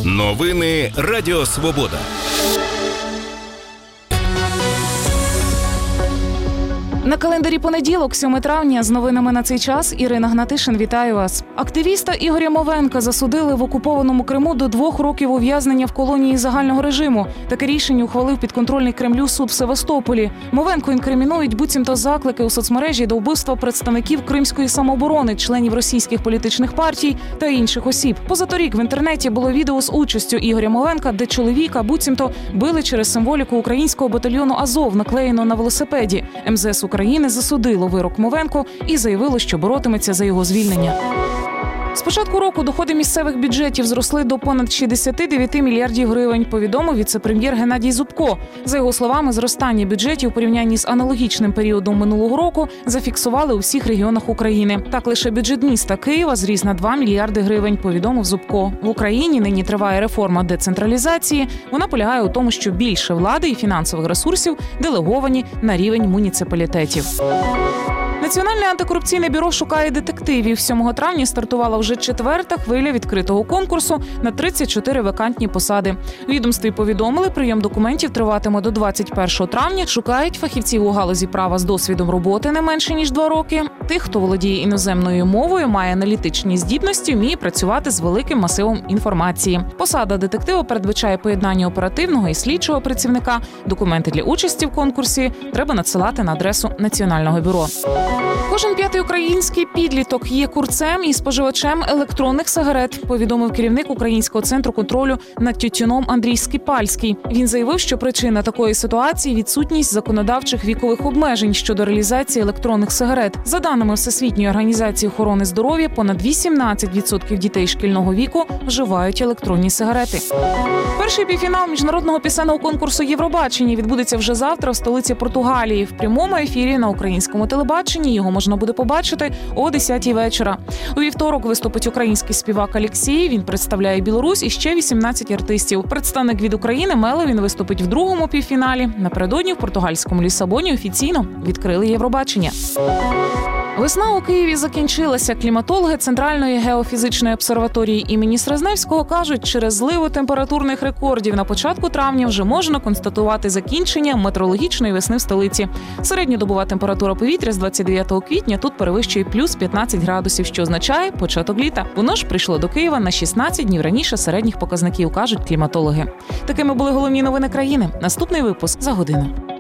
Новини Радіо Свобода. На календарі понеділок, 7 травня, з новинами на цей час Ірина Гнатишин, вітаю вас. Активіста Ігоря Мовенка засудили в окупованому Криму до 2 років ув'язнення в колонії загального режиму. Таке рішення ухвалив підконтрольний Кремлю суд в Севастополі. Мовенку інкримінують буцімто заклики у соцмережі до вбивства представників Кримської самооборони, членів російських політичних партій та інших осіб. Позаторік в інтернеті було відео з участю Ігоря Мовенка, де чоловіка буцімто били через символіку українського батальйону «Азов», наклеєно на велосипеді. МЗС України засудило вирок Мовенку і заявило, що боротиметься за його звільнення. З початку року доходи місцевих бюджетів зросли до понад 69 мільярдів гривень, повідомив віце-прем'єр Геннадій Зубко. За його словами, зростання бюджетів у порівнянні з аналогічним періодом минулого року зафіксували у всіх регіонах України. Так, лише бюджет міста Києва зріс на 2 мільярди гривень, повідомив Зубко. В Україні нині триває реформа децентралізації. Вона полягає у тому, що більше влади і фінансових ресурсів делеговані на рівень муніципалітетів. Національне антикорупційне бюро шукає детективів. 7 травня стартувала вже 4-та хвиля відкритого конкурсу на 34 вакантні посади. У відомстві повідомили, прийом документів триватиме до 21 травня. Шукають фахівців у галузі права з досвідом роботи не менше, ніж 2 роки. Тих, хто володіє іноземною мовою, має аналітичні здібності, вміє працювати з великим масивом інформації. Посада детектива передбачає поєднання оперативного і слідчого працівника. Документи для участі в конкурсі треба надсилати на адресу Національного бюро. Кожен 5-й український підліток є курцем і споживачем електронних сигарет, повідомив керівник Українського центру контролю над тютюном Андрій Скіпальський. Він заявив, що причина такої ситуації – відсутність законодавчих вікових обмежень щодо реалізації електронних сигарет. За даними Всесвітньої організації охорони здоров'я, понад 18% дітей шкільного віку вживають електронні сигарети. Перший півфінал міжнародного пісенного конкурсу «Євробачення» відбудеться вже завтра в столиці Португалії. В прямому ефірі на українському телебаченні його можна буде побачити о 10-й вечора. У вівторок виступить український співак Алексій. Він представляє Білорусь і ще 18 артистів. Представник від України Меловін виступить в другому півфіналі. Напередодні в португальському Лісабоні офіційно відкрили Євробачення. Весна у Києві закінчилася. Кліматологи Центральної геофізичної обсерваторії імені Срезневського кажуть, через зливу температурних рекордів на початку травня вже можна констатувати закінчення метеорологічної весни в столиці. Середньодобова температура повітря з 29 квітня тут перевищує плюс 15 градусів, що означає початок літа. Воно ж прийшло до Києва на 16 днів раніше середніх показників, кажуть кліматологи. Такими були головні новини країни. Наступний випуск за годину.